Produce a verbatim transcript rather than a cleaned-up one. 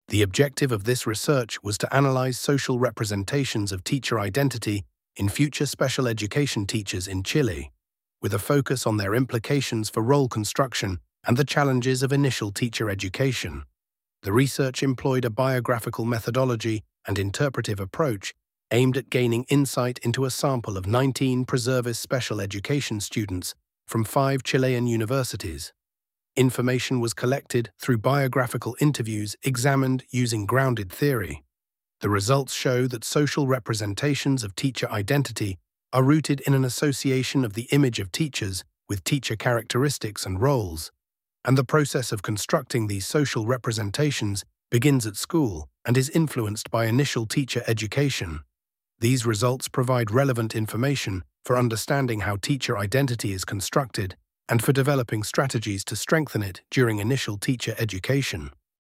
The objective of this research was to analyze social representations of teacher identity in future special education teachers in Chile, with a focus on their implications for role construction and the challenges of initial teacher education. The research employed a biographical methodology and interpretive approach aimed at gaining insight into a sample of nineteen Preservis special education students from five Chilean universities. Information was collected through biographical interviews examined using grounded theory. The results show that social representations of teacher identity are rooted in an association of the image of teachers with teacher characteristics and roles, and the process of constructing these social representations begins at school and is influenced by initial teacher education. These results provide relevant information for understanding how teacher identity is constructed and for developing strategies to strengthen it during initial teacher education.